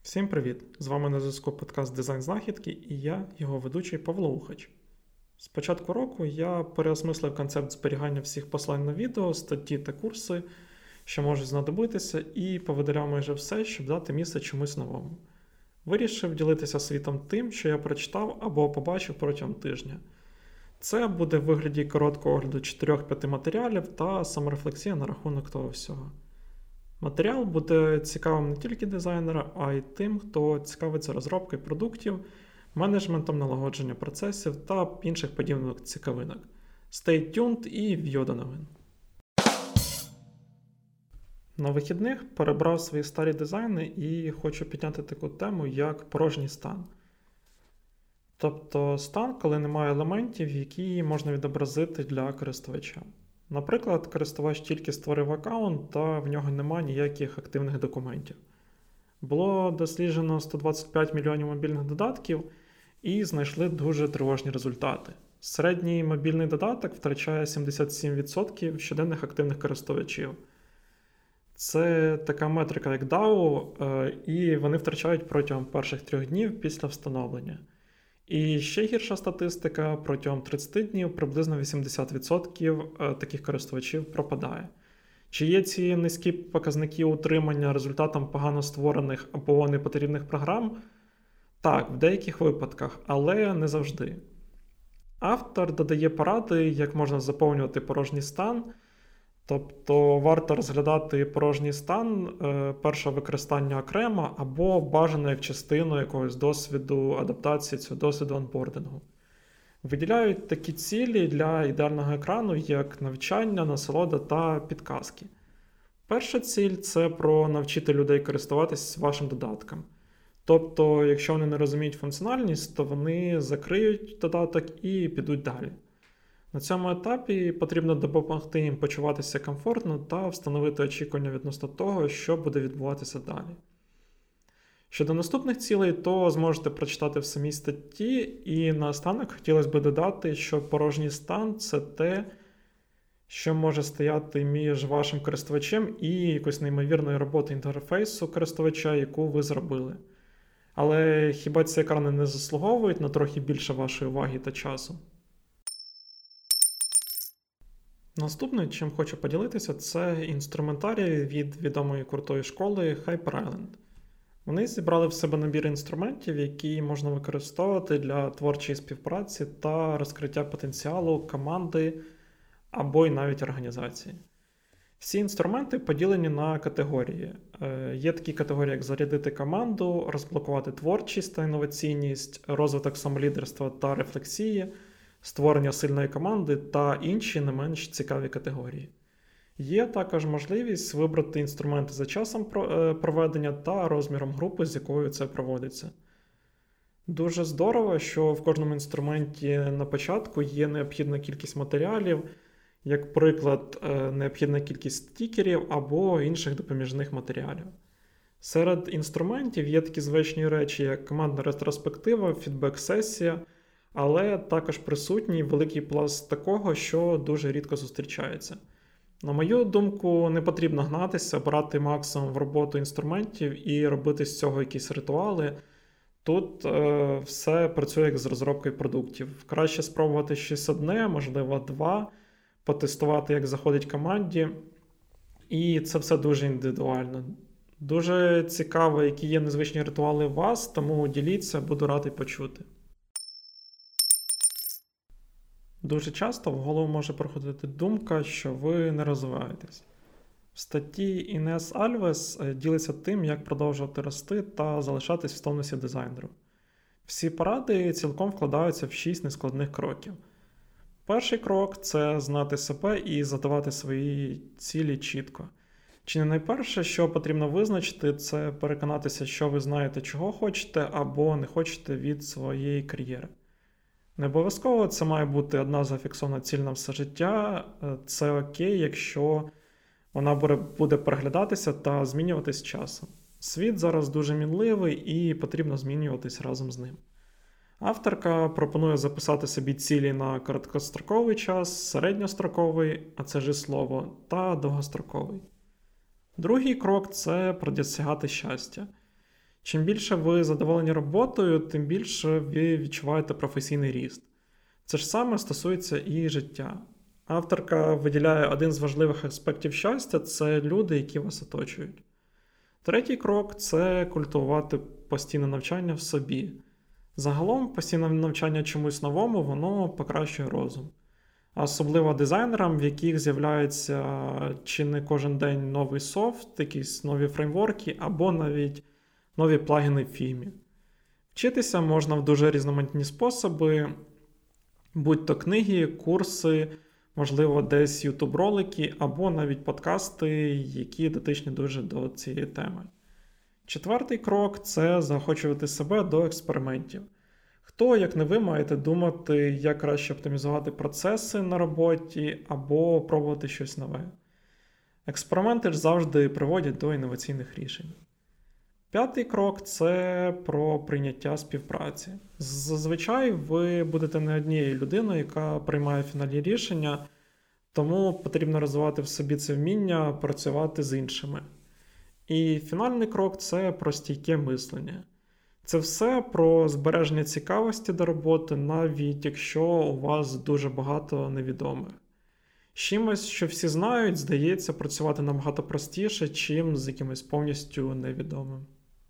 Всім привіт! З вами на зв'язку подкаст «Дизайн знахідки» і я, його ведучий Павло Ухач. З початку року я переосмислив концепт зберігання всіх послань на відео, статті та курси, що можуть знадобитися, і повидаляв майже все, щоб дати місце чомусь новому. Вирішив ділитися світом тим, що я прочитав або побачив протягом тижня. Це буде в вигляді короткого огляду 4-5 матеріалів та саморефлексія на рахунок того всього. Матеріал буде цікавим не тільки дизайнерам, а й тим, хто цікавиться розробкою продуктів, менеджментом налагодження процесів та інших подібних цікавинок. Stay tuned і в'йо до новин. На вихідних перебрав свої старі дизайни і хочу підняти таку тему, як порожній стан. Тобто стан, коли немає елементів, які можна відобразити для користувача. Наприклад, користувач тільки створив аккаунт, та в нього немає ніяких активних документів. Було досліджено 125 мільйонів мобільних додатків і знайшли дуже тривожні результати. Середній мобільний додаток втрачає 77% щоденних активних користувачів. Це така метрика, як DAO, і вони втрачають протягом перших 3 днів після встановлення. І ще гірша статистика, протягом 30 днів приблизно 80% таких користувачів пропадає. Чи є ці низькі показники утримання результатом погано створених або непотрібних програм? Так, в деяких випадках, але не завжди. Автор додає поради, як можна заповнювати порожній стан. Тобто варто розглядати порожній стан першого використання окремо або бажано як частину якогось досвіду адаптації цього досвіду онбордингу. Виділяють такі цілі для ідеального екрану, як навчання, насолода та підказки. Перша ціль – це про навчити людей користуватись вашим додатком. Тобто, якщо вони не розуміють функціональність, то вони закриють додаток і підуть далі. На цьому етапі потрібно допомогти їм почуватися комфортно та встановити очікування відносно того, що буде відбуватися далі. Щодо наступних цілей, то зможете прочитати в самій статті, і наостанок хотілося б додати, що порожній стан – це те, що може стояти між вашим користувачем і якоюсь неймовірною роботою інтерфейсу користувача, яку ви зробили. Але хіба ці екрани не заслуговують на трохи більше вашої уваги та часу? Наступне, чим хочу поділитися, це інструментарій від відомої крутої школи Hyper Island. Вони зібрали в себе набір інструментів, які можна використовувати для творчої співпраці та розкриття потенціалу команди або й навіть організації. Всі інструменти поділені на категорії. Є такі категорії, як зарядити команду, розблокувати творчість та інноваційність, розвиток самолідерства та рефлексії, створення сильної команди та інші не менш цікаві категорії. Є також можливість вибрати інструменти за часом проведення та розміром групи, з якою це проводиться. Дуже здорово, що в кожному інструменті на початку є необхідна кількість матеріалів, як приклад, необхідна кількість стікерів або інших допоміжних матеріалів. Серед інструментів є такі звичні речі, як командна ретроспектива, фідбек-сесія, але також присутній великий пласт такого, що дуже рідко зустрічається. На мою думку, не потрібно гнатися, брати максимум в роботу інструментів і робити з цього якісь ритуали. Тут все працює як з розробкою продуктів. Краще спробувати щось одне, можливо 2, потестувати, як заходить команді. І це все дуже індивідуально. Дуже цікаво, які є незвичні ритуали у вас, тому діліться, буду радий почути. Дуже часто в голову може проходити думка, що ви не розвиваєтесь. В статті Інес Альвес ділиться тим, як продовжувати рости та залишатись в тонусі дизайнеру. Всі поради цілком вкладаються в 6 нескладних кроків. Перший крок – це знати себе і задавати свої цілі чітко. Чи не найперше, що потрібно визначити, це переконатися, що ви знаєте, чого хочете або не хочете від своєї кар'єри. Не обов'язково це має бути одна зафіксована ціль на все життя. Це окей, якщо вона буде переглядатися та змінюватись з часом. Світ зараз дуже мінливий і потрібно змінюватись разом з ним. Авторка пропонує записати собі цілі на короткостроковий час, середньостроковий, а це ж слово, та довгостроковий. Другий крок – це про досягати щастя. Чим більше ви задоволені роботою, тим більше ви відчуваєте професійний ріст. Це ж саме стосується і життя. Авторка виділяє один з важливих аспектів щастя – це люди, які вас оточують. Третій крок – це культивувати постійне навчання в собі. Загалом постійне навчання чомусь новому, воно покращує розум. А особливо дизайнерам, в яких з'являється чи не кожен день новий софт, якісь нові фреймворки або навіть нові плагіни в фігмі. Вчитися можна в дуже різноманітні способи, будь-то книги, курси, можливо, десь YouTube-ролики або навіть подкасти, які дотичні дуже до цієї теми. Четвертий крок – це заохочувати себе до експериментів. Хто, як не ви, маєте думати, як краще оптимізувати процеси на роботі або пробувати щось нове. Експерименти ж завжди приводять до інноваційних рішень. П'ятий крок – це про прийняття співпраці. Зазвичай ви будете не однією людиною, яка приймає фінальні рішення, тому потрібно розвивати в собі це вміння працювати з іншими. І фінальний крок – це про стійке мислення. Це все про збереження цікавості до роботи, навіть якщо у вас дуже багато невідомих. З чимось, що всі знають, здається працювати набагато простіше, чим з якимось повністю невідомим.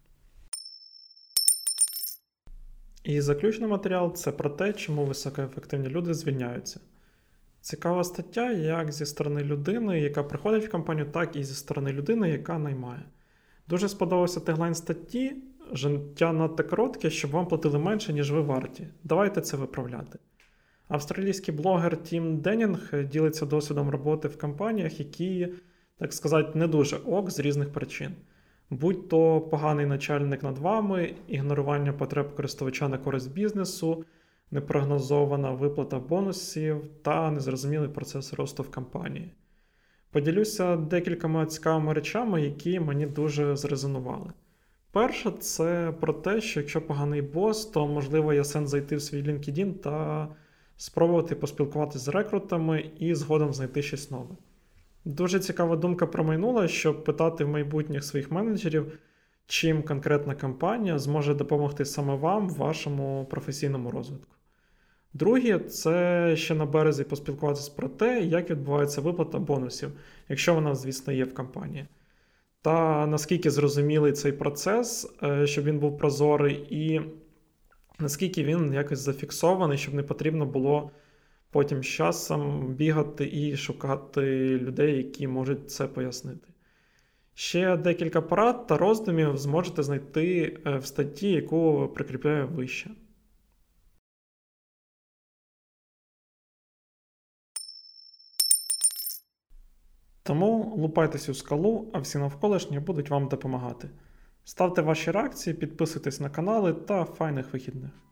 І заключний матеріал – це про те, чому високоефективні люди звільняються. Цікава стаття як зі сторони людини, яка приходить в компанію, так і зі сторони людини, яка наймає. Дуже сподобався теглайн статті «Життя надто коротке, щоб вам платили менше, ніж ви варті. Давайте це виправляти». Австралійський блогер Тім Деннінг ділиться досвідом роботи в компаніях, які, так сказати, не дуже ок з різних причин. Будь то поганий начальник над вами, ігнорування потреб користувача на користь бізнесу, непрогнозована виплата бонусів та незрозумілий процес росту в компанії. Поділюся декількома цікавими речами, які мені дуже зрезонували. Перше, це про те, що якщо поганий бос, то, можливо, є сенс зайти в свій LinkedIn та спробувати поспілкуватися з рекрутами і згодом знайти щось нове. Дуже цікава думка промайнула, щоб питати в майбутніх своїх менеджерів, чим конкретна компанія зможе допомогти саме вам в вашому професійному розвитку. Друге, це ще на березі поспілкуватися про те, як відбувається виплата бонусів, якщо вона, звісно, є в компанії. Та наскільки зрозумілий цей процес, щоб він був прозорий, і наскільки він якось зафіксований, щоб не потрібно було потім з часом бігати і шукати людей, які можуть це пояснити. Ще декілька порад та роздумів зможете знайти в статті, яку прикріпляю вище. Тому лупайтесь у скалу, а всі навколишні будуть вам допомагати. Ставте ваші реакції, підписуйтесь на канали та файних вихідних.